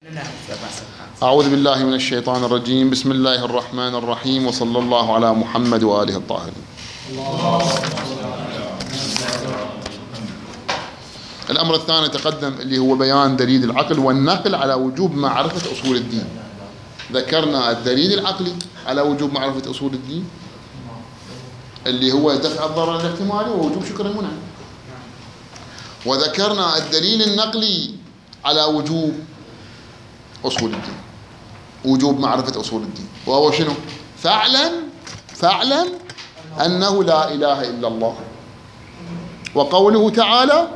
أعوذ بالله من الشيطان الرجيم. بسم الله الرحمن الرحيم، وصلى الله على محمد وآله الطاهرين. الأمر الثاني تقدم اللي هو بيان دليل العقل والنقل على وجوب معرفة أصول الدين. ذكرنا الدليل العقلي على وجوب معرفة أصول الدين اللي هو دفع الضرر الاحتمالي ووجوب شكر المنعم، وذكرنا الدليل النقلي على وجوب أصول الدين، وجوب معرفة أصول الدين، وهو شنو؟ فاعلم أنه لا إله إلا الله، وقوله تعالى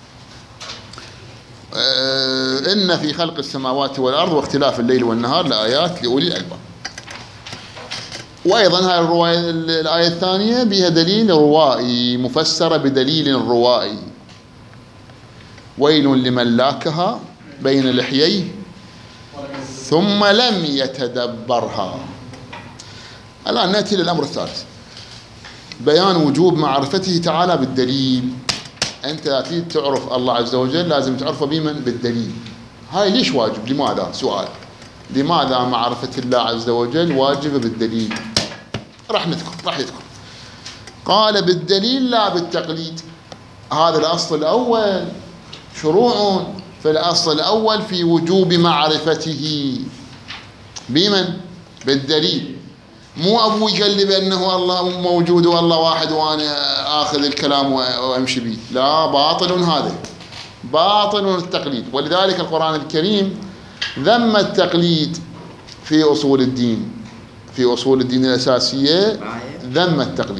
إن في خلق السماوات والأرض واختلاف الليل والنهار لآيات لأولي الألباب. وأيضا هاي الآية الثانية بها دليل روائي مفسرة بدليل روائي: ويل لمن لاكها بين لحييه ثم لم يتدبرها. الآن نأتي للأمر الثالث، بيان وجوب معرفته تعالى بالدليل. أنت أكيد تعرف الله عز وجل، لازم تعرفه بمن؟ بالدليل. هاي ليش واجب؟ لماذا؟ سؤال. لماذا معرفة الله عز وجل واجبة بالدليل؟ راح يذكر قال بالدليل لا بالتقليد. هذا الأصل الأول، شروع في الأصل الأول في وجوب معرفته بمن؟ بالدليل. مو أبو يقلب أنه الله موجود والله واحد وأنا آخذ الكلام وأمشي به، لا، باطل. هذا باطل التقليد. ولذلك القرآن الكريم ذم التقليد في أصول الدين، في أصول الدين الأساسية ذم التقليد.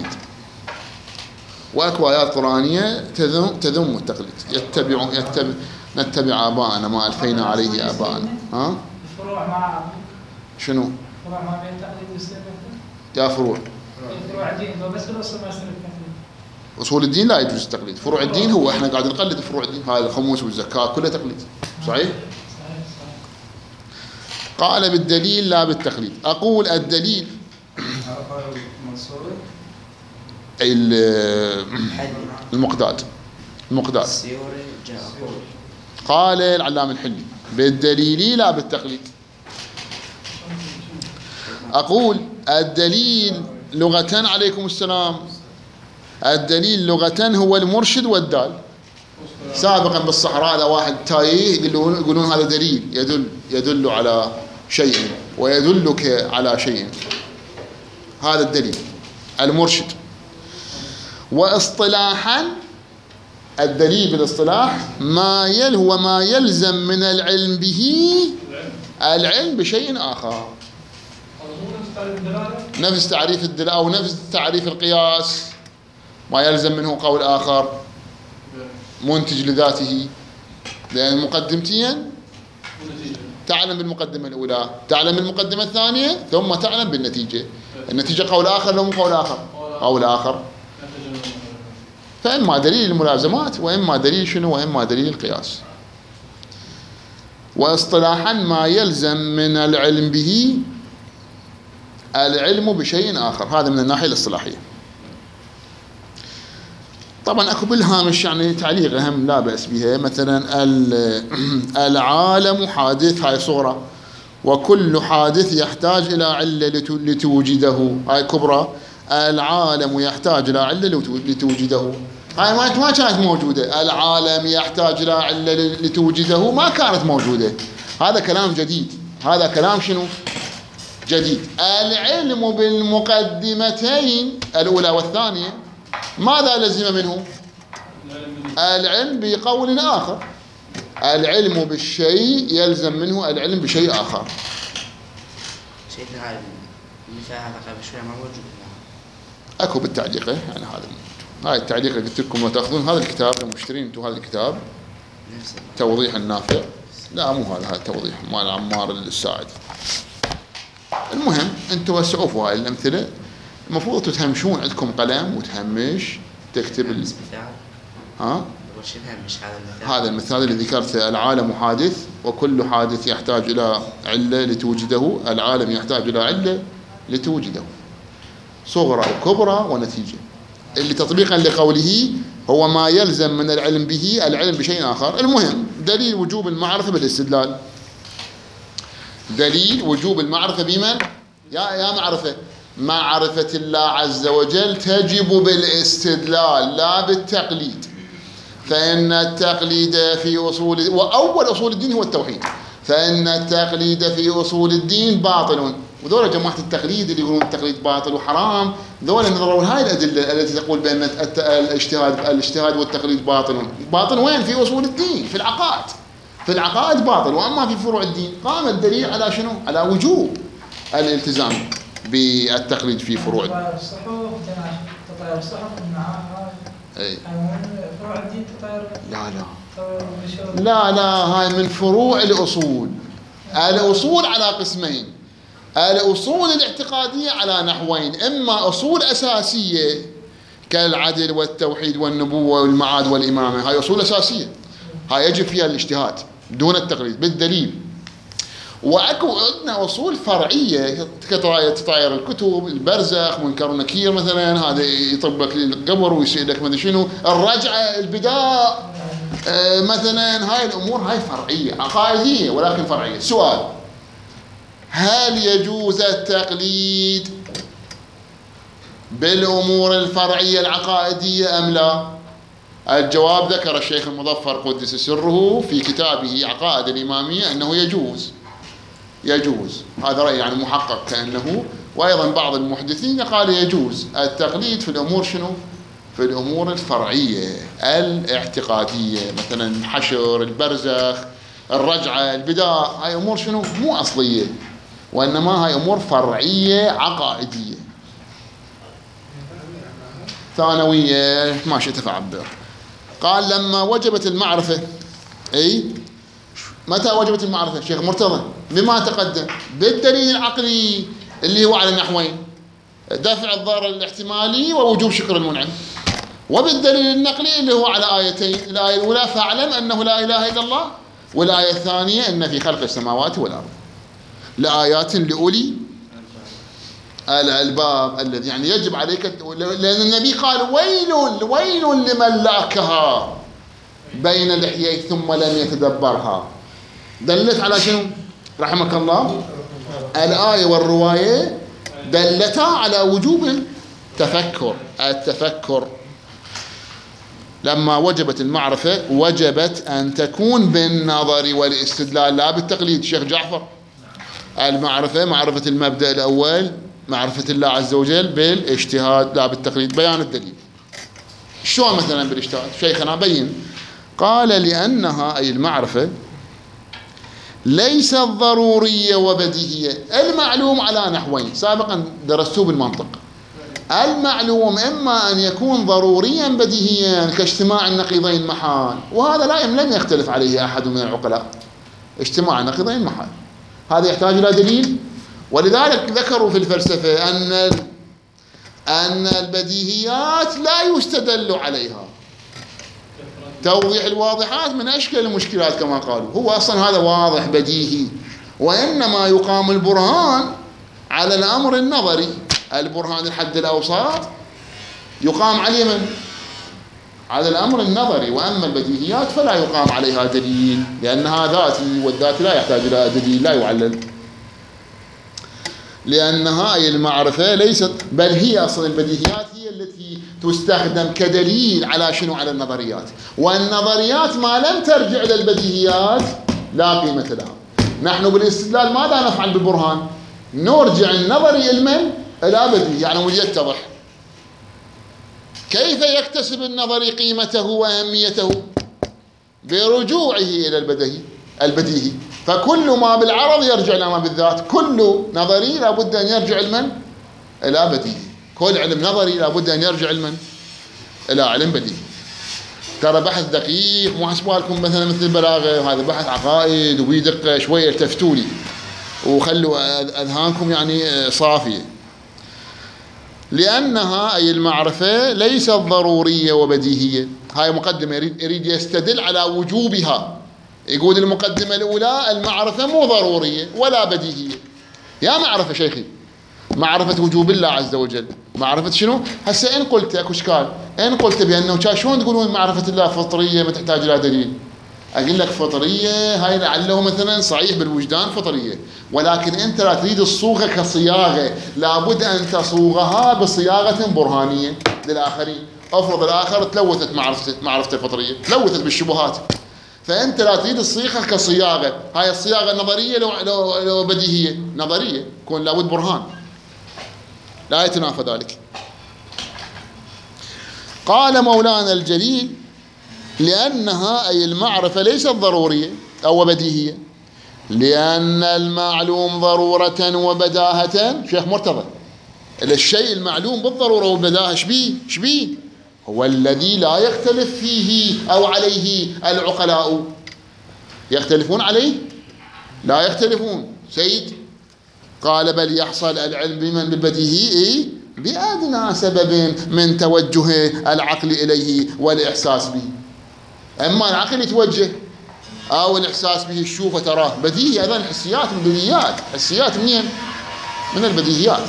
وأكو آيات قرآنية تذم التقليد. نتبع آباءنا ما ألفينا عليه آباءنا. ها؟ الفروع مع شنو؟ فروع ما بين التقليد والسنة. يا فروع الدين بس بالأصل ما يصير التقليد. أصول الدين لا يجوز التقليد. فروع الدين هو احنا قاعد نقلد فروع الدين، هاي الخمس والزكاة كلها تقليد. صحيح؟ قال بالدليل لا بالتقليد. أقول الدليل المقداد. قال العلامة الحلي بالدليل لا بالتقليد. أقول الدليل لغة، عليكم السلام، الدليل لغة هو المرشد والدال. سابقا بالصحراء إذا واحد تايه يقولون هذا دليل، يدل على شيء ويدلك على شيء، هذا الدليل المرشد. واصطلاحا الدليل بالاصطلاح هو ما يلزم من العلم به العلم بشيء آخر. نفس تعريف الدلالة أو نفس تعريف القياس، ما يلزم منه قول آخر منتج لذاته، لأن مقدمتين تعلم بالمقدمة الأولى، تعلم بالمقدمة الثانية، ثم تعلم بالنتيجة. النتيجة قول آخر لو مو قول آخر، قول آخر. فإما دليل الملازمات وإما دليل شنو؟ وإما دليل القياس. واصطلاحا ما يلزم من العلم به العلم بشيء آخر، هذا من الناحية الاصطلاحية. طبعا أكو بالهامش يعني تعليق أهم لا بأس بها، مثلا العالم حادث، هاي صغرى، وكل حادث يحتاج إلى علة لتوجده، هاي كبرى. العالم يحتاج إلى علة لتوجده، هاي ما كانت موجودة. العالم يحتاج إلى علة لتوجده ما كانت موجودة. هذا كلام جديد، هذا كلام شنو؟ جديد. العلم بالمقدمتين الأولى والثانية ماذا لزم منه؟ العلم بقول آخر. العلم بالشيء يلزم منه العلم بشيء آخر. سيدنا هذا المثال هذا قبل شوية ما موجود. أكو بالتعليق يعني هذا موجود. هاي التعليق اللي قلت لكم وتأخذون هذا الكتاب، لو مشترين انتم هذا الكتاب توضيح النافع، لا مو هذا التوضيح مال عمار الساعد. المهم انتم وسعوا في هاي الأمثلة، المفروض تتهمشون، عندكم قلم وتهمش تكتب ها؟ هذا المثال اللي ذكرته: العالم حادث وكل حادث يحتاج إلى علة لتوجده، العالم يحتاج إلى علة لتوجده، صغرى وكبرى ونتيجة. اللي تطبيقا لقوله هو ما يلزم من العلم به العلم بشيء آخر. المهم دليل وجوب المعرفة بالاستدلال. دليل وجوب المعرفة بمن؟ يا معرفة، معرفة الله عز وجل تجب بالاستدلال لا بالتقليد. فإن التقليد في أصول، وأول أصول الدين هو التوحيد، فإن التقليد في أصول الدين باطل. وذولا جماعة التقليد اللي يقولون التقليد باطل وحرام، ذولا نظروا هاي الأدلة التي تقول بأن الاجتهاد والتقليد باطل وين؟ في أصول الدين، في العقائد. في العقائد باطل، وأما في فروع الدين قام الدليل على شنو؟ على وجوب الالتزام بالتقليد في فروع الدين. تطاير الصحف، تطاير الصحف معاها فروع الدين تطاير. لا هاي من فروع الأصول. الأصول على قسمين، الأصول الاعتقادية على نحوين: إما أصول أساسية كالعدل والتوحيد والنبوة والمعاد والإمامة، هاي أصول أساسية، هاي يجب فيها الاجتهاد دون التقليد بالدليل. وأكو عندنا أصول فرعية كتطاير الكتب، البرزخ، منكر ونكير مثلا، هذا يطبق للقبر ويسألك ماذا شنو، الرجعة، البداء مثلا، هاي الأمور هاي فرعية عقائدية ولكن فرعية. سؤال: هل يجوز التقليد بالأمور الفرعية العقائدية أم لا؟ الجواب ذكر الشيخ المظفر قدس سره في كتابه عقائد الإمامية أنه يجوز، هذا رأي يعني محقق كأنه، وأيضا بعض المحدثين قال يجوز التقليد في الأمور شنو؟ في الأمور الفرعية الاعتقادية، مثلا الحشر، البرزخ، الرجعة، البداء، هاي أمور شنو؟ مو أصلية، وإنما هاي أمور فرعية عقائدية ثانوية، ما شئت فعبر. قال لما وجبت المعرفة، أي متى وجبت المعرفة؟ شيخ مرتضى بما تقدم، بالدليل العقلي اللي هو على نحوين: دفع الضرر الاحتمالي ووجوب شكر المنعم، وبالدليل النقلي اللي هو على آيتين: الآية الأولى فاعلم أنه لا إله إلا الله، والآية الثانية أن في خلق السماوات والأرض لآيات لأولي الألباب الذي يعني يجب عليك، لأن النبي قال ويل لمن لاكها بين لحييه ثم لم يتدبرها. دلت على شنو؟ رحمك الله. الآية والرواية دلتا على وجوب التفكر. لما وجبت المعرفة وجبت أن تكون بالنظر والاستدلال لا بالتقليد. الشيخ جعفر: المعرفة معرفة المبدأ الأول، معرفة الله عز وجل بالاجتهاد لا بالتقليد. بيان الدليل شو مثلا بالاجتهاد؟ شيخنا بين. قال: لأنها أي المعرفة ليست ضرورية وبديهية. المعلوم على نحوين سابقا درستوه بالمنطق: المعلوم إما أن يكون ضروريا بديهيا كاجتماع النقيضين محال، وهذا لم يختلف عليه أحد من العقلاء، اجتماع النقيضين محال، هذا يحتاج إلى دليل. ولذلك ذكروا في الفلسفة أن البديهيات لا يستدل عليها. توضيح الواضحات من أشكال المشكلات كما قالوا، هو أصلا هذا واضح بديهي، وإنما يقام البرهان على الأمر النظري. البرهان الحد الأوسط يقام عليه من؟ على الأمر النظري، وأما البديهيات فلا يقام عليها دليل، لأنها ذاتي، والذات لا يحتاج إلى دليل، لا يعلل. لأنها أي المعرفة ليست، بل هي أصلا البديهيات هي التي تستخدم كدليل على شنو؟ على النظريات، والنظريات ما لم ترجع إلى البديهيات لا قيمة لها. نحن بالاستدلال ماذا نفعل بالبرهان؟ نرجع النظري إلى بديهي، يعني يتضح. كيف يكتسب النظري قيمته وأهميته؟ برجوعه إلى البديهي. فكل ما بالعرض يرجع إلى ما بالذات، كل نظري لابد أن يرجع إلى بديهي، كل علم نظري لابد أن يرجع إلى علم بديهي. ترى بحث دقيق، مو حسبالكم مثلا مثل البلاغة، هذا بحث عقائد وبيدق شوية، التفتوا لي وخلوا أذهانكم يعني صافية. لأنها أي المعرفة ليست ضرورية وبديهية. هاي مقدمة يريد يستدل على وجوبها. يقول المقدمة الأولى: المعرفة مو ضرورية ولا بديهية. يا معرفة شيخي، معرفة وجوب الله عز وجل، معرفة شنو؟ هسه إن قلت أكو إشكال، إن قلت بأنه شلون تقولون معرفة الله فطرية ما تحتاج إلى دليل؟ أقول لك فطرية هاي لعله مثلا صحيح بالوجدان فطرية، ولكن أنت لا تريد الصوغة كصياغة، لابد أن تصوغها بصياغة برهانية للآخرين. أفرض الآخر تلوثت معرفته الفطرية، تلوثت بالشبهات، فأنت لا تريد الصيغة كصياغة. هاي الصياغة نظرية لو بديهية، نظرية يكون لابد برهان، لا يتنافى ذلك. قال مولانا الجليل: لأنها أي المعرفة ليست ضرورية أو بديهية، لأن المعلوم ضرورة وبداهة. شيخ مرتضى، الشيء المعلوم بالضرورة والبداهة شبيه هو الذي لا يختلف فيه أو عليه العقلاء. يختلفون عليه؟ لا يختلفون. سيد قال: بل يحصل العلم بمن بالبديهي بأدنى سبب من توجه العقل إليه والإحساس به. أما العقل يتوجه أو الإحساس به، الشوف وتراه بديهي. أيضا الحسيات من البديهيات. حسيات منين؟ من البديهيات.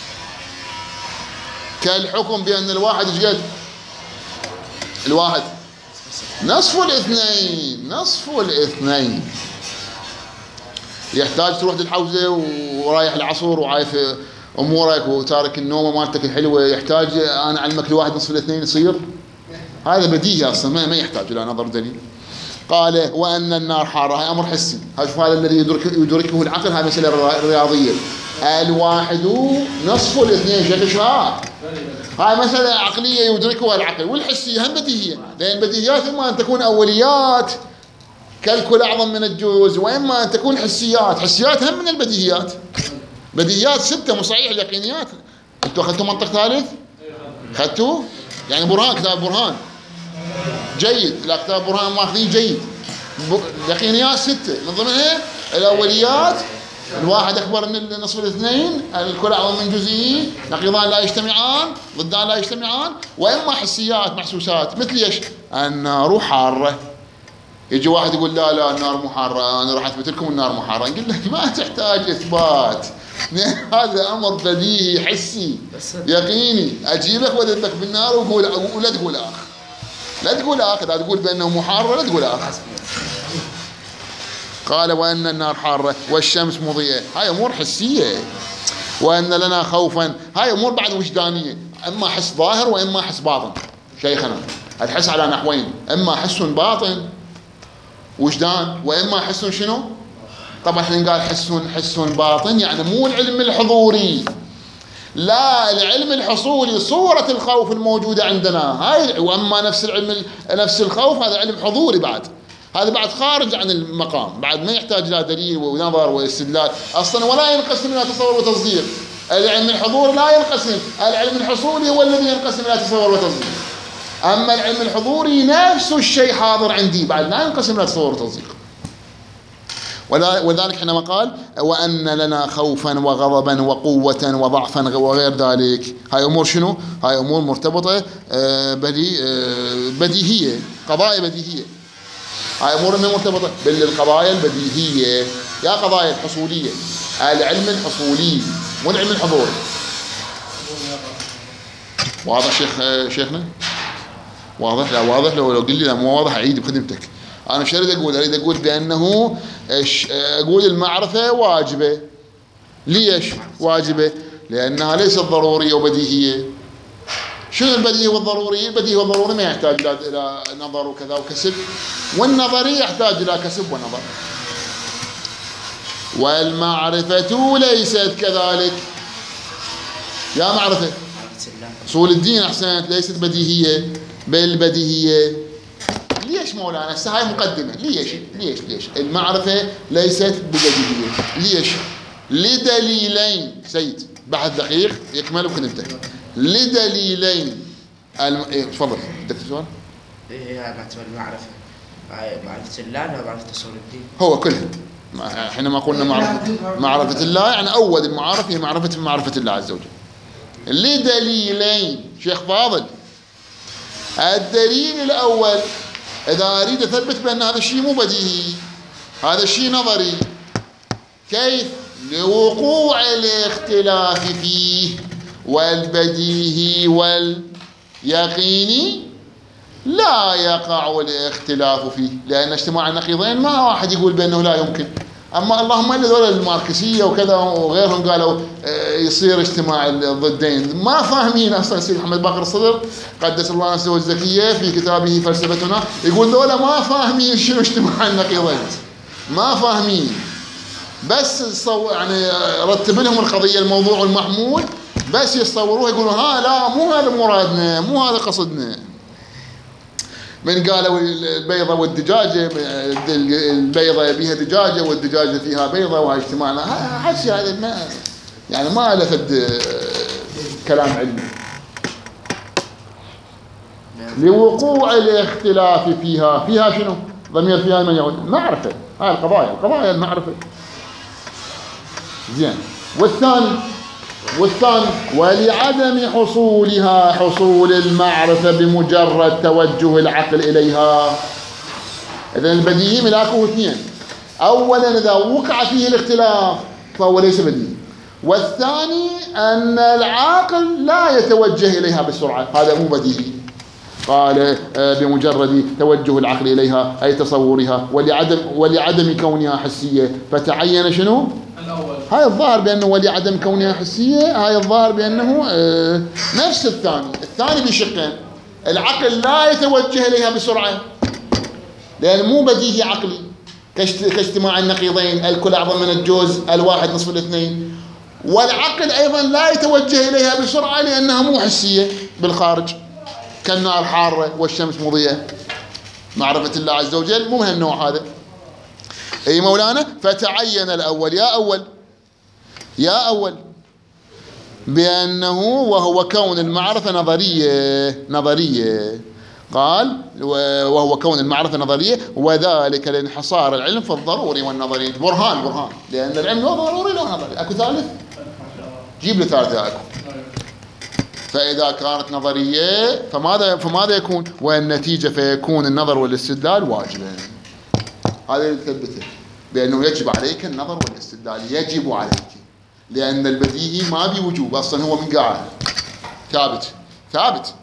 كالحكم بأن الواحد جد، الواحد نصف الاثنين. يحتاج تروح للحوزة ورايح العصر وعايف أمورك وتارك النوم مالتك الحلوة، يحتاج أنا أعلمك الواحد نصف الاثنين يصير؟ هذا بديهي أصلا، ما يحتاج إلى نظر دليل. قال: وأن النار حارة. هذا أمر حسي، هذا الذي يدركه العقل، هذا مسألة رياضية. الواحد نصف الاثنين. شيخ شهاب، هاي مسألة عقلية يدركها العقل، والحسية هم بديهية، لأن البديهيات إما أن تكون أوليات كالكل أعظم من الجوز، وإما أن تكون حسيات هم من البديهيات. بديهيات 6 مو صحيح اليقينيات. أنتوا أخذتوا منطق ثالث؟ أخذتوا؟ يعني برهان، كتاب برهان جيد، لا كتاب برهان ماخذين جيد. اليقينيات 6 من ضمنها الأوليات، الواحد أكبر من نصف الاثنين، الكل أعظم من جزئي، نقيضان لا يجتمعان، ضدان لا يجتمعان، وإما حسيات محسوسات. مثل إيش؟ النار حارة. يجي واحد يقول: لا النار مو حارة، أنا راح أثبت لكم النار مو حارة. نقول له: ما تحتاج إثبات، هذا أمر بديهي حسي يقيني. أجيبك وأذبك بالنار ولا تقول لا تقول بأنه مو حارة، لا تقول قال: وأن النار حارة والشمس مضيئة. هاي أمور حسية. وأن لنا خوفا، هاي أمور بعد وجدانية، إما حس ظاهر وإما حس باطن. شيخنا الحس على نحوين: إما حس باطن وجدان، وإما حس شنو؟ طبعا احنا قال حس باطن، يعني مو العلم الحضوري، لا، العلم الحصولي، صورة الخوف الموجودة عندنا هاي. وأما نفس الخوف هذا علم حضوري بعد، هذا بعد خارج عن المقام، بعد ما يحتاج إلى دليل ونظر واستدلال أصلا، ولا ينقسم إلى تصور وتصديق. العلم الحضور لا ينقسم، العلم الحصولي هو الذي ينقسم إلى تصور وتصديق. أما العلم الحضوري نفس الشيء حاضر عندي، بعد لا ينقسم إلى تصور وتصديق. ولذلك حينما قال: وأن لنا خوفا وغضبا وقوة وضعفا وغير ذلك، هاي أمور شنو؟ هاي أمور مرتبطة بديهية، قضايا بديهية. هاي أمور مرتبطة بالقضايا البديهية، يا قضايا الحصولية، العلم الحصولي مو العلم الحضوري. واضح شيخنا؟ واضح؟ لا واضح. لو قل لي لا مو واضح أعيد بخدمتك. أنا شو أريد أقول بأنه أقول المعرفة واجبة. ليش واجبة؟ لأنها ليست ضرورية وبديهية. شنو البديهي والضروري؟ البديهي والضروري ما يحتاج إلى نظر وكذا وكسب، والنظري يحتاج إلى كسب ونظر. والمعرفة ليست كذلك. يا معرفة أصول الدين أحسنت، ليست بديهية بل بديهية. ليش مولانا؟ هاي مقدمة. ليش المعرفة ليست بديهية؟ ليش؟ لدليلين. سيد بحث دقيق يكمل بخدمتك. لدليلين. تفضل بدك سؤال؟ هي معتبر المعرفة معرفة الله ولا معرفة أصول الدين؟ هو كلها. حينما قلنا معرفة الله يعني أول المعارف هي معرفة الله عز وجل. لدليلين. شيخ فاضل، الدليل الأول إذا أريد أثبت بأن هذا الشيء مو بديهي، هذا الشيء نظري، كيف؟ لوقوع الاختلاف فيه، والبديهي واليقيني لا يقع الاختلاف فيه، لأن اجتماع النقيضين ما واحد يقول بأنه لا يمكن. أما اللهم إلا ذولا الماركسية وكذا وغيرهم قالوا يصير اجتماع الضدين، ما فاهمين أصلا. السيد محمد باقر الصدر قدس الله نفسه الزكية في كتابه فلسفتنا يقول ذولا ما فاهمين شنو اجتماع النقيضين، ما فاهمين، بس يعني رتب لهم القضية الموضوع المحمول بس يتصوروه يقولوا ها لا مو هذا مرادنا، مو هذا قصدنا. من قالوا البيضة والدجاجة، البيضة بيها دجاجة والدجاجة فيها بيضة وهاي اجتماعنا، حشي هذا ما يعني ما لفت كلام علمي. لوقوع الاختلاف فيها شنو؟ ضمير فيها من يعود؟ معرفة، هاي القضايا المعرفة. زين. والثاني ولعدم حصولها حصول المعرفة بمجرد توجه العقل إليها. إذن البديهي ملاكه اثنين، أولا إذا وقع فيه الاختلاف فهو ليس بديهي، والثاني أن العاقل لا يتوجه إليها بسرعة، هذا مو بديهي. قال بمجرد توجه العقل إليها أي تصورها ولعدم كونها حسية، فتعين شنو؟ الأول. هاي الظاهر بأنه ولعدم كونها حسية، هاي الظاهر بأنه نفس الثاني بشقين. العقل لا يتوجه إليها بسرعة لأن مو بديهي عقلي كاجتماع النقيضين، الكل أعظم من الجزء، الواحد نصف الاثنين. والعقل أيضا لا يتوجه إليها بسرعة لأنها مو حسية بالخارج كالنار حارة والشمس مضيئة. معرفة الله عز وجل مو من النوع هذا. أي مولانا فتعين الأول يا أول بأنه وهو كون المعرفة نظرية. قال وهو كون المعرفة نظرية، وذلك لانحصار العلم في الضروري والنظري. برهان لأن العلم له ضروري له نظري. أكو ثالث؟ جيب لي ثالث أكو. فإذا كانت نظرية فماذا يكون؟ والنتيجة فيكون النظر والاستدلال واجبا. هذا اللي ثبته بأنه يجب عليك النظر والاستدلال، يجب عليك، لأن البديهي ما بوجوب أصلا، هو من قاعد ثابت.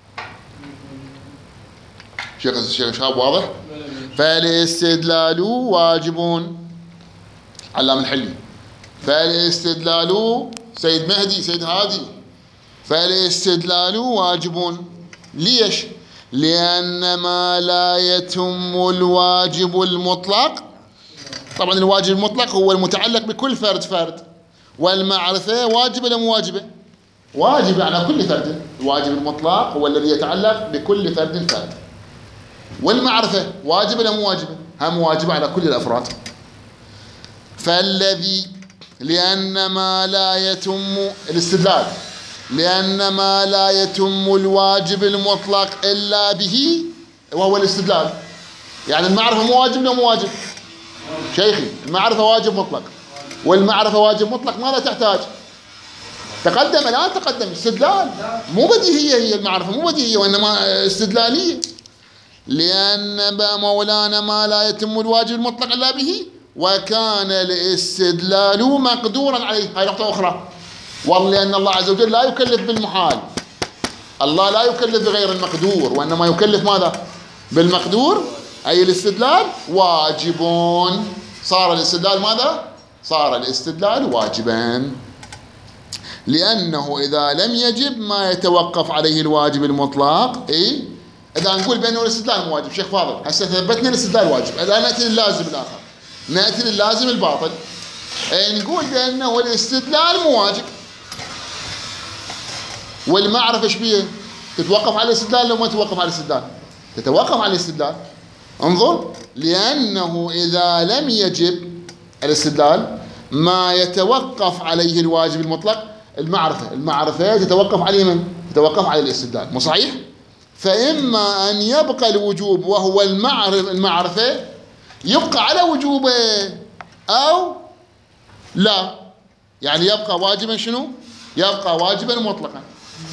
شيخ شهاب واضح؟ فالاستدلال واجب. علام الحلي فالاستدلال سيد مهدي سيد هادي فالاستدلال واجب. ليش؟ لأن ما لا يتم الواجب المطلق، طبعا الواجب المطلق هو المتعلق بكل فرد، والمعرفة واجبة ولا مو واجبة؟ واجبة على كل فرد. الواجب المطلق هو الذي يتعلق بكل فرد، والمعرفة واجبة ولا مو واجبة؟ هم واجبة على كل الأفراد. لأن ما لا يتم الاستدلال، لأن ما لا يتم الواجب المطلق إلا به وهو الاستدلال. يعني المعرفة مو واجب ولا مو واجب؟ شيخي المعرفة واجب مطلق، والمعرفة واجب مطلق ماذا تحتاج؟ تقدم استدلال، مو بديهية هي المعرفة، مو بديهية وإنما استدلالية. لأن مولانا ما لا يتم الواجب المطلق إلا به، وكان الاستدلال مقدورا عليه. هاي نقطة أخرى. والله لأن الله عز وجل لا يكلف بالمحال، الله لا يكلف بغير المقدور، وإنما يكلف ماذا؟ بالمقدور. أي الاستدلال واجب. صار الاستدلال ماذا؟ صار الاستدلال واجبا، لأنه إذا لم يجب ما يتوقف عليه الواجب المطلق. إذا نقول بأنه الاستدلال مو واجب، شيخ فاضل هسه ثبتنا الاستدلال واجب، إذا نأتي للازم الآخر، نأتي للازم الباطل، نقول بأنه الاستدلال مو واجب، والمعرفة ايش بيه؟ تتوقف على الاستدلال لو ما تتوقف على الاستدلال؟ تتوقف على الاستدلال. انظر، لأنه إذا لم يجب الاستدلال ما يتوقف عليه الواجب المطلق المعرفة تتوقف عليه من؟ تتوقف على الاستدلال، مو صحيح؟ فإما أن يبقى الوجوب وهو المعرفة يبقى على وجوبه، أو لا، يعني يبقى واجبا شنو؟ يبقى واجبا مطلقا.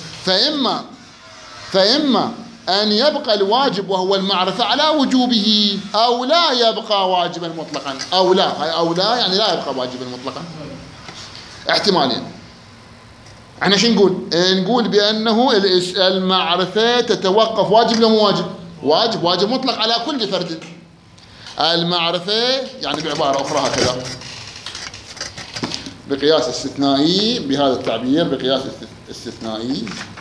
فإما أن يبقى الواجب وهو المعرفة على وجوبه، أو لا يبقى واجبا مطلقا. أو لا يعني لا يبقى واجبا مطلقا. احتمالين. احنا شو نقول؟ نقول بأنه المعرفة تتوقف، واجب لو مو واجب؟ واجب، واجب مطلق على كل فرد. المعرفة يعني بعبارة أخرى هكذا، بقياس استثنائي، بهذا التعبير بقياس استثنائي.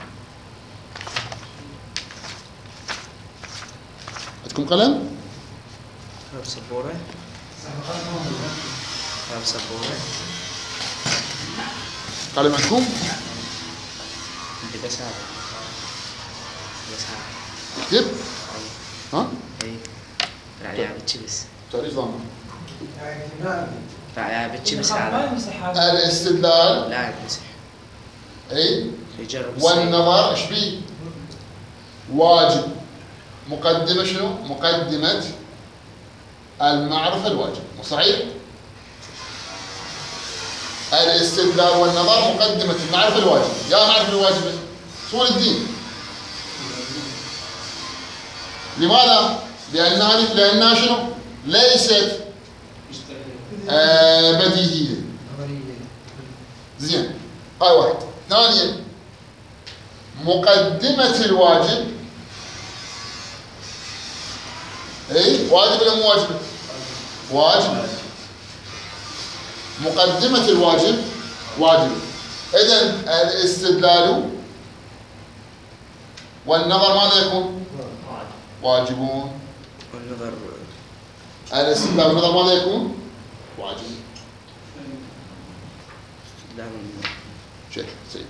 عندكم قلم؟ سبورة. سبورة. قلم عندكم؟ عندي بس هذا. بس هذا. اكتب. ها؟ اي. راعي بتشبس. تعريف ضامن. راعي بتشبس ما هذا. يمسح هذا. الاستدلال. لا يمسح. اي. يجرب. والنظر ايش بيه؟ واجب. مقدمة شنو؟ مقدمة المعرفة الواجب، مو صحيح؟ الاستدلال والنظر مقدمة المعرفة الواجب. يا معرفة الواجب أصول الدين. لماذا؟ لأنها شنو؟ ليست بديهية. زين، هاي واحد. ثانيا، مقدمة الواجب. اي واجب ولا مو واجب؟ واجب. مقدمة الواجب واجب. إذن الاستدلال والنظر ماذا يكون؟ واجبون. والنظر. الاستدلال والنظر ماذا يكون؟ واجب. استدلال. شيخ سيد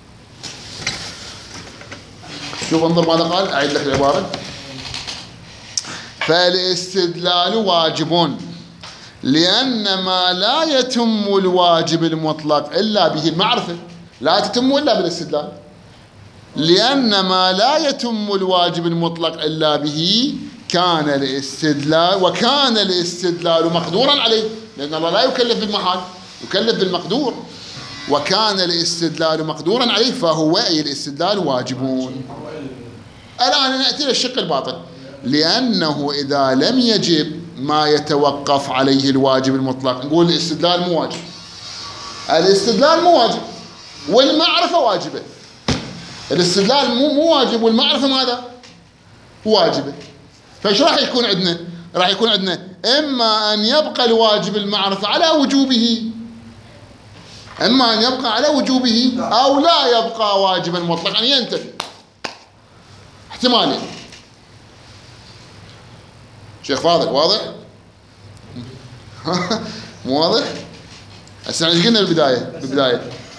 شوف انظر ماذا قال، أعيد لك العبارة. فالاستدلال واجب لأن ما لا يتم الواجب المطلق إلا به، المعرفة لا تتم إلا بالاستدلال. لأن ما لا يتم الواجب المطلق إلا به كان الاستدلال، وكان الاستدلال مقدورا عليه، لأن الله لا يكلف بالمحال، يكلف بالمقدور. وكان الاستدلال مقدورا عليه فهو أي الاستدلال واجبون. الآن نأتي للشق الباطن. لأنه إذا لم يجب ما يتوقف عليه الواجب المطلق، نقول الاستدلال مو واجب. الاستدلال مو واجب والمعرفة واجبة. الاستدلال مو واجب والمعرفة ماذا؟ واجبة. فايش راح يكون عندنا؟ راح يكون عندنا إما أن يبقى الواجب المعرفة على وجوبه، إما أن يبقى على وجوبه، أو لا يبقى واجبا مطلقا، يعني ينتفي. احتمالين. شيخ فاضل واضح؟ مو واضح؟ هسه ايش قلنا بالبداية؟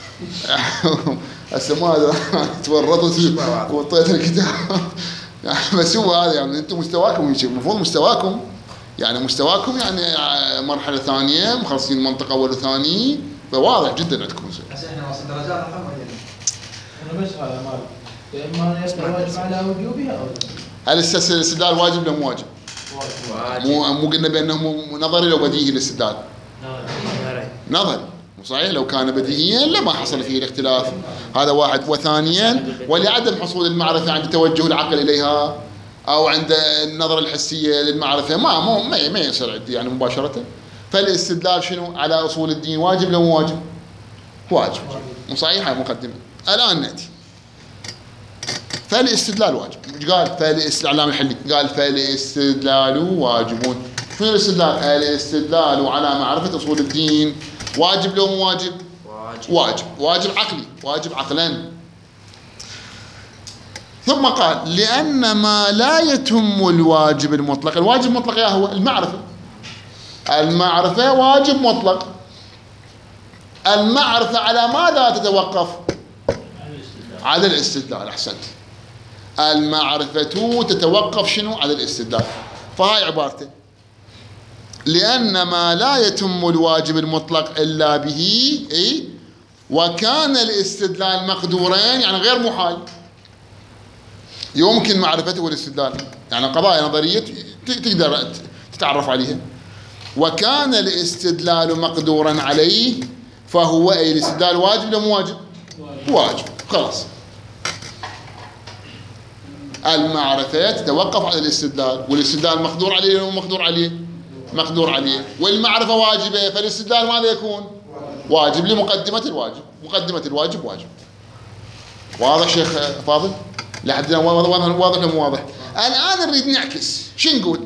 هسه ما ادري تورطت وطيت الكتاب. يعني بس هو هذا، يعني انتم مستواكم المفروض مستواكم يعني مرحلة ثانية، مخلصين منطقة أول وثاني، فواضح جدا عندكم. هسه احنا وصل درجات الحين انا بس هذا مال اما ان يبقى واجب على وجوبها او لا. هل الاستدلال واجب ولا مو واجب؟ مو قلنا بانه نظري لو بديهي الاستدلال؟ نظري. مو صحيح؟ لو كان بديهيا لما حصل فيه الاختلاف. هذا واحد. وثانيا، ولعدم حصول المعرفة عند توجه العقل اليها او عند النظرة الحسية للمعرفة ما يصير عندي يعني مباشرة. فالاستدلال شنو؟ على اصول الدين واجب لو مو واجب؟ واجب. مو صحيح؟ هاي مقدمة. الان ناتي. فالاستدلال واجب. قال فالاستدلال الحلي قال فالاستدلال واجبون. شنو الاستدلال؟ الاستدلال على معرفة أصول الدين واجب لو مو واجب؟ واجب عقلي، واجب عقلا. ثم قال لأن ما لا يتم الواجب المطلق. الواجب المطلق يا هو المعرفة. المعرفة واجب مطلق. المعرفة على ماذا تتوقف؟ على الاستدلال. أحسنت. المعرفة تتوقف شنو؟ على الاستدلال. فهاي عبارته. لأن ما لا يتم الواجب المطلق إلا به وكان الاستدلال مقدورين، يعني غير محال، يمكن معرفته والاستدلال، يعني قضايا نظرية تقدر تتعرف عليها. وكان الاستدلال مقدورا عليه فهو أي الاستدلال واجب لو مو واجب؟ واجب. خلاص. المعرفة تتوقف على الاستدلال، والاستدلال مقدور عليه ولا مقدور عليه؟ مقدور عليه. والمعرفة واجبة، فالاستدلال ماذا يكون؟ واجب لمقدمة الواجب. مقدمة الواجب واجب. واضح شيخ فاضل؟ لحد الآن واضح ولا مو واضح؟ الآن نريد نعكس، شو نقول؟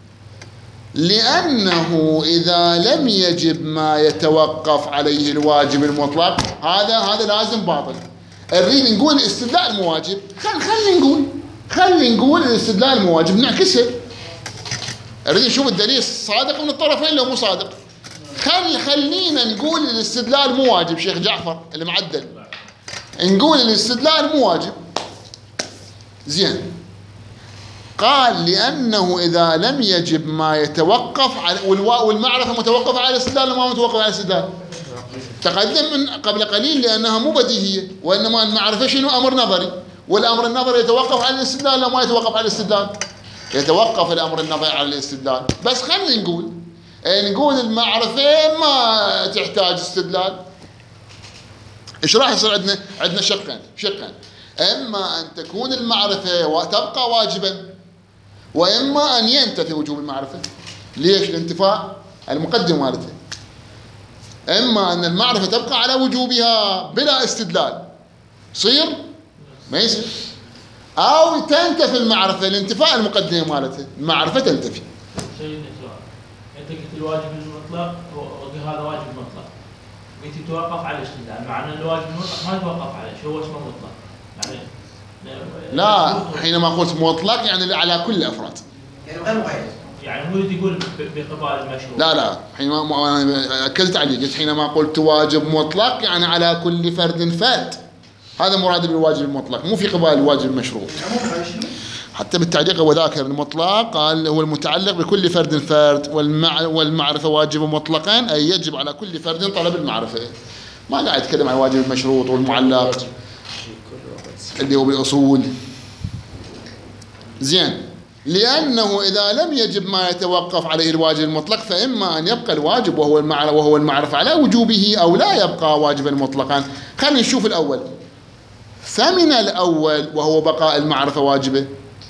لأنه إذا لم يجب ما يتوقف عليه الواجب المطلق هذا لازم باطل. نريد نقول الاستدلال المواجب، خلي نقول الاستدلال المواجب نعكسه. نريد نشوف الدليل صادق من الطرفين لو مو صادق. خلينا نقول الاستدلال مو واجب. شيخ جعفر اللي معدل نقول الاستدلال مو واجب. زين، قال لأنه إذا لم يجب ما يتوقف على والمعرفة متوقفة على الاستدلال وما متوقفة على الاستدلال. تقدم من قبل قليل لأنها مو بديهية، وإنما المعرفة شنو؟ أمر نظري، والأمر النظري يتوقف على الاستدلال لو ما يتوقف على الاستدلال. يتوقف الأمر النظري على الاستدلال. بس خلينا نقول المعرفة ما تحتاج استدلال. إيش راح يصير؟ عندنا شقين. إما أن تكون المعرفة وتبقى واجبا، وإما أن ينتفي وجوب المعرفة. ليش؟ الانتفاء المقدم مالته. إما أن المعرفة تبقى على وجوبها بلا استدلال، صير ما يصير، أو تنتفي المعرفة الانتفاء المقدم مالته، المعرفة تنتفي. سيدنا سؤال، أنت قلت الواجب المطلق هذا واجب مطلق، قلت يتوقف على الاستدلال، معنى الواجب المطلق ما يتوقف عليه، شو هو اسمه مطلق؟ يعني لا، حينما قلت مطلق يعني على كل الأفراد، يعني غير مقيد. يعني مو يقول بقبال المشروع. لا حينما أنا أكدت عليه، قلت حينما قلت واجب مطلق يعني على كل فرد هذا مراد بالواجب المطلق، مو في قبال الواجب المشروع. حتى بالتعليق وذاكر المطلق قال هو المتعلق بكل فرد والمعرفة واجب مطلقا، أي يجب على كل فرد طلب المعرفة. ما قاعد يتكلم عن الواجب المشروط والمعلق اللي هو بالأصول. زين، لأنه إذا لم يجب ما يتوقف عليه الواجب المطلق فإما أن يبقى الواجب وهو المعرفة على وجوبه، أو لا يبقى واجبا مطلقا. خلينا نشوف الأول. فمن الأول وهو بقاء المعرفة واجبة،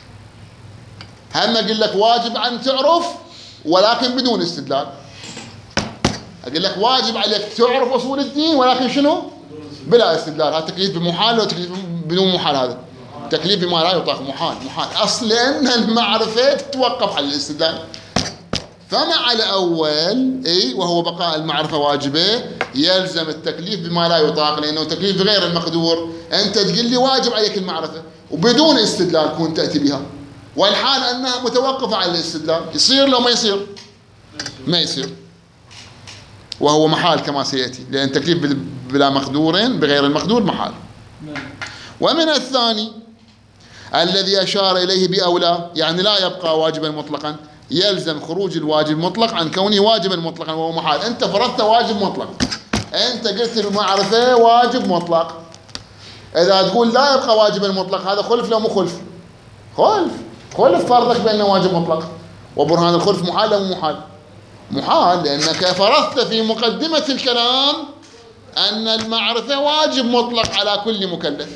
هم أقول لك واجب أن تعرف ولكن بدون استدلال. أقول لك واجب عليك تعرف أصول الدين ولكن شنو؟ بلا استدلال. هذا تكليف بمحال وتكليف بدون محال. هذا تكليف بما لا يطاق، محال. أصل أن المعرفة تتوقف على الاستدلال. فمع الأول وهو بقاء المعرفة واجبة يلزم التكليف بما لا يطاق، لأنه تكليف بغير المقدور. أنت تقول لي واجب عليك المعرفة وبدون استدلال كون تأتي بها، والحال أنها متوقفة على الاستدلال. يصير لو ما يصير؟ ما يصير، وهو محال كما سيأتي، لأن تكليف بلا مقدور بغير المقدور محال. ومن الثاني الذي أشار إليه بأولى، يعني لا يبقى واجبا مطلقا، يلزم خروج الواجب مطلق عن كونه واجبا مطلقا وهو محال. أنت فرضت واجب مطلق، أنت قلت المعرفة واجب مطلق. إذا تقول لا يبقى واجبا مطلق، هذا خلف لو مو خلف؟ خلف فرضك بأنه واجب مطلق. وبرهان الخلف محال أو محال؟ محال، لأنك فرضت في مقدمة الكلام أن المعرفة واجب مطلق على كل مكلف،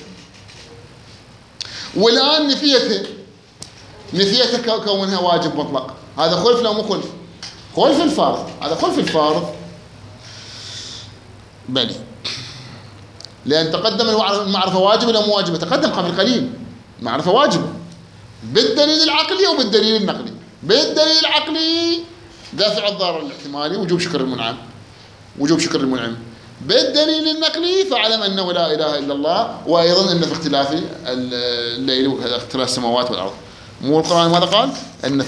والآن نفيته كونها واجب مطلق. هذا خلف لو مو خلف؟ خلف الفارض. هذا خلف الفارض بلي، لأن تقدم المعرفة واجبة لو مو واجبة؟ تقدم قبل قليل المعرفة واجبة بالدليل العقلي وبالدليل النقلي. بالدليل العقلي دافع الضرر الاحتمالي، وجوب شكر المنعم. بالدليل النقلي فاعلم أنه لا إله إلا الله، وأيضا أن في اختلاف الليل واختلاف السماوات والأرض. مو القرآن ماذا قال؟ أن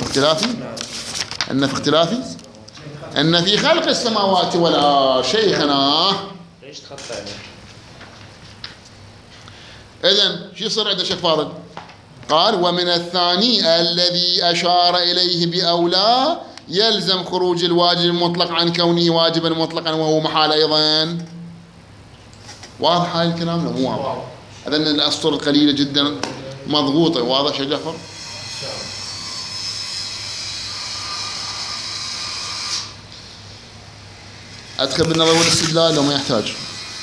في خلق السماوات والأرض. شيخنا ليش تخطى عليه؟ إذن شو يصير عند الشيخ فاضل؟ قال ومن الثاني الذي أشار إليه بأولى يلزم خروج الواجب المطلق عن كونه واجبا مطلقا وهو محال أيضا. واضح هاي الكلام؟ لا مو واضح. أذن الأسطر القليلة جدا مضغوطة. واضح شيخ جعفر؟ أدخل بالنظر والاستدلال لو ما يحتاج.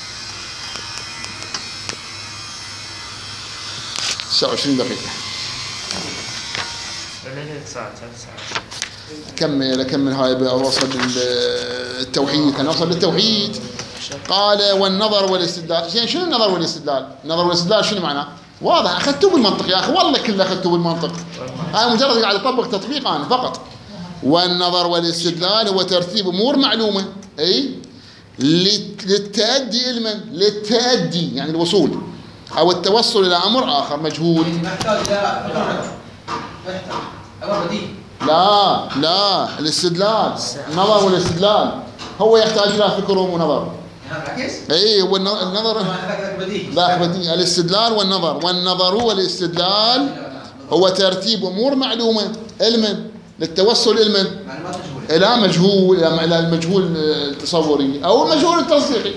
29 دقيقة. أكمل هاي. أوصل للتوحيد. أنا أوصل للتوحيد. قال والنظر والاستدلال. زين شنو النظر والاستدلال؟ النظر والاستدلال شنو معناه؟ واضح، اخذتوه بالمنطق يا اخي، والله كله اخذتوه بالمنطق. انا مجرد قاعد اطبق تطبيق انا فقط. والنظر والاستدلال هو ترتيب امور معلومه، اي للتأدي علما، للتأدي يعني الوصول او التوصل الى امر اخر مجهول. محتاج الى امر بديهي. لا الاستدلال، النظر والاستدلال هو يحتاج الى فكر ونظر. بالعكس؟ اي هو النظر ذاك بديهي. الاستدلال والنظر والاستدلال هو ترتيب امور معلومه علما للتوصل علما الى مجهول، الى المجهول التصوري او المجهول التصديقي.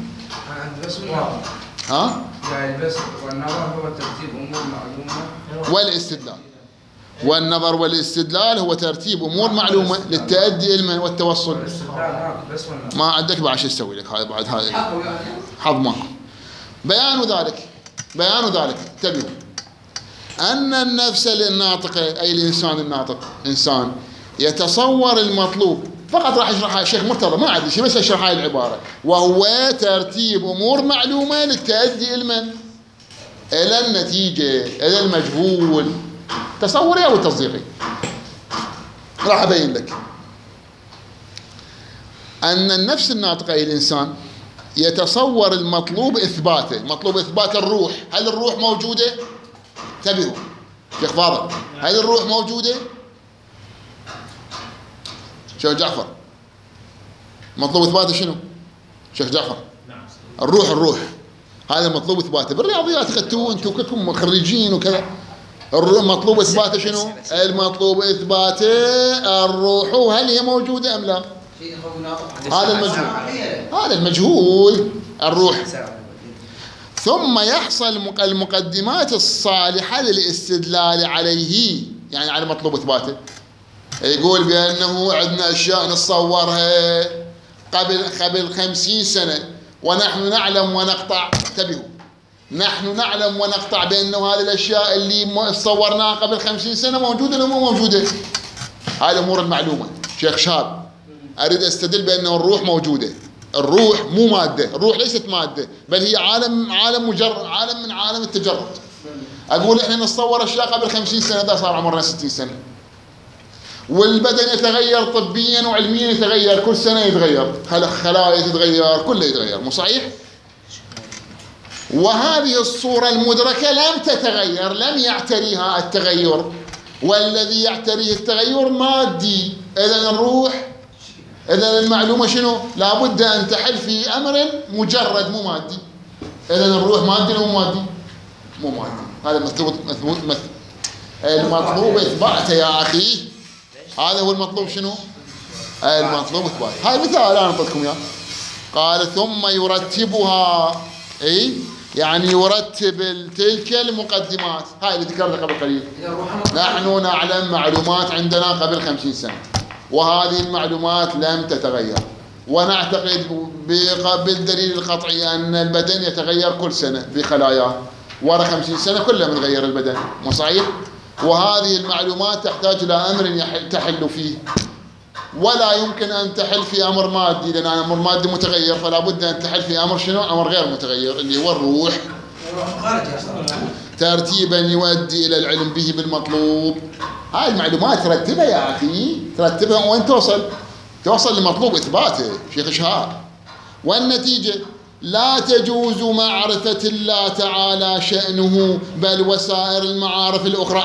ها؟ يعني بس والنظر هو ترتيب امور معلومه والاستدلال. والنظر والاستدلال هو ترتيب امور معلومه للتأدي علما والتوصل. ما عندك بعد شو تسوي لك هاي بعد هاي حظ ماكو. بيان ذلك انتبهوا ان النفس الناطقه اي الانسان الناطق انسان يتصور المطلوب. فقط راح يشرحها الشيخ مرتضى، ما عندي شيء بس اشرح هاي العباره. وهو ترتيب امور معلومه للتأدي علما الى النتيجه الى المجهول تصوري او تصديقي. راح ابين لك ان النفس الناطقه اي الانسان يتصور المطلوب اثباته. مطلوب اثبات الروح. هل الروح موجوده؟ انتبهوا شيخ فاضل، هل الروح موجوده؟ شيخ جعفر مطلوب اثباته شنو؟ شيخ جعفر الروح هذا مطلوب اثباته. بالرياضيات اخذتوه انتم كلكم خريجين وكذا. المطلوب اثباته شنو؟ المطلوب اثباته الروح هل هي موجوده ام لا؟ هذا المجهول الروح. ثم يحصل المقدمات الصالحه للاستدلال عليه، يعني على مطلوب اثباته. يقول بانه عندنا اشياء نتصورها قبل 50 سنه ونحن نعلم ونقطع. انتبهوا، نحن نعلم ونقطع بأنه هذه الأشياء اللي صورناها قبل 50 سنة موجودة ولا مو موجودة. هاي الأمور المعلومة. شيخ شاب أريد أستدل بأنه الروح موجودة. الروح مو مادة، الروح ليست مادة، بل هي عالم مجرد، عالم من عالم التجرد. أقول إحنا نتصور أشياء قبل 50 سنة، ده صار عمرنا 60 سنة. والبدن يتغير طبيا وعلميا، يتغير كل سنة، يتغير خلايا تتغير، كله يتغير، مو صحيح؟ وهذه الصورة المدركة لم تتغير، لم يعتريها التغير، والذي يعتريه التغير مادي. إذن الروح، إذن المعلومة شنو؟ لابد أن تحل في أمر مجرد مو مادي. إذن الروح مادي أو مو مادي؟ مو مادي. هذا المطلوب إثباته يا أخي. هذا هو المطلوب شنو؟ المطلوب إثباته. هاي مثال أنا أعطيكم إياه. قال ثم يرتبها، أي يعني يرتب تلك المقدمات. هاي اللي ذكرتها قبل قليل. نحن نعلم معلومات عندنا قبل 50 سنة، وهذه المعلومات لم تتغير، ونعتقد بالدليل القطعي أن البدن يتغير كل سنة بخلاياه. ورا 50 سنة كله متغير البدن، مو صحيح؟ وهذه المعلومات تحتاج إلى أمر تحل فيه، ولا يمكن أن تحل في أمر مادي، لأن أمر مادي متغير، فلا بد أن تحل في أمر شنو؟ أمر غير متغير اللي هو الروح. ترتيبا يؤدي إلى العلم به بالمطلوب. هاي المعلومات ترتبها يا أخي، ترتبها وين توصل لمطلوب إثباته شيخ شهاب. والنتيجة لا تجوز معرفة الله تعالى شأنه، بل وسائر المعارف الأخرى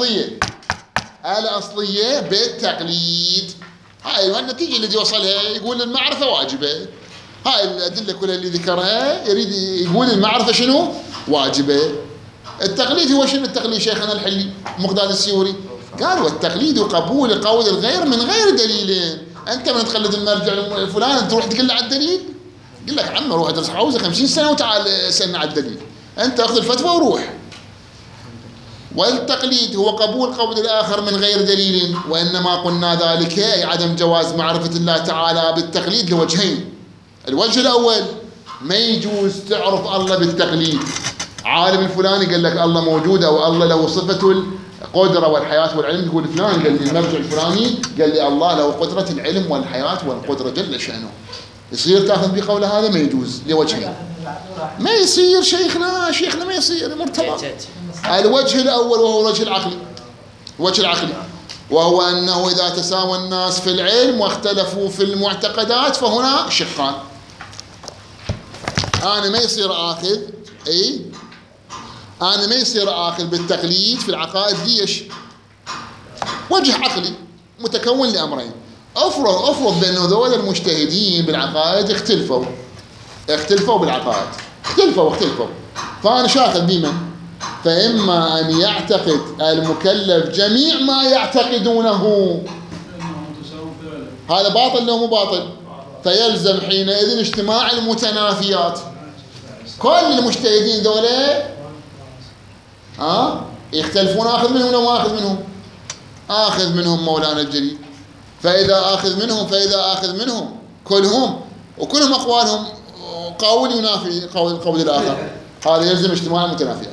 الأصلية بالتقليد. هاي النتيجة اللي يوصلها، يقول المعرفة واجبة. هاي الأدلة كلها اللي ذكرها يريد يقول المعرفة شنو؟ واجبة. التقليد هو شنو التقليد شيخنا الحلي مقداد السيوري؟ قال والتقليد قبول قول الغير من غير دليل. أنت من تقلد المرجع الفلاني تروح تقول له على الدليل؟ يقول لك عم روح ادرس حوزة 50 سنة وتعال اسألنا على الدليل. أنت أخذ الفتوى وروح. والتقليد هو قبول قول الآخر من غير دليل، وإنما قلنا ذلك أي عدم جواز معرفة الله تعالى بالتقليد لوجهين. الوجه الأول، ما يجوز تعرف الله بالتقليد. عالم الفلاني قال لك الله موجود أو الله له صفة القدرة والحياة والعلم، تقول فلان قال لي المرجع الفلاني قال لي الله له قدرة العلم والحياة والقدرة جل شأنه. يصير تاخذ بقول هذا ما يجوز لوجهين. ما يصير شيخنا ما يصير مرتبط. الوجه الأول وهو الوجه العقلي، الوجه العقلي وهو أنه إذا تساوى الناس في العلم واختلفوا في المعتقدات فهنا شقان. أنا ما يصير آخذ أنا ما يصير آخذ بالتقليد في العقائد. ليش؟ وجه عقلي متكون لأمرين. أفرض بأن ذول المجتهدين بالعقائد اختلفوا بالعقائد، اختلفوا فأنا شاخذ بمن؟ فإما أن يعتقد المكلف جميع ما يعتقدونه، هذا باطل لو مو باطل؟ فيلزم حينئذ اجتماع المتنافيات. كل المجتهدين ذولا يختلفون، آخذ منهم ولا ما آخذ منهم؟ آخذ منهم مولانا الجليل. فإذا آخذ منهم كلهم وكلهم أقوالهم قول ينافي قول الآخر، هذا يلزم اجتماع المتنافيات.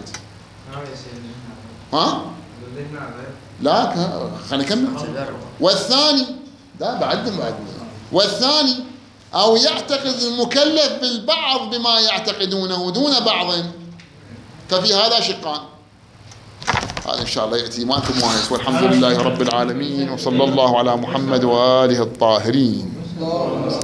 لا خلينا نكمل. والثاني لا بعد والثاني أو يعتقد المكلف بالبعض بما يعتقدونه دون بعض، ففي هذا شقان. هذا إن شاء الله يأتي معكم واحد. والحمد لله رب العالمين، وصلى الله على محمد وآله الطاهرين.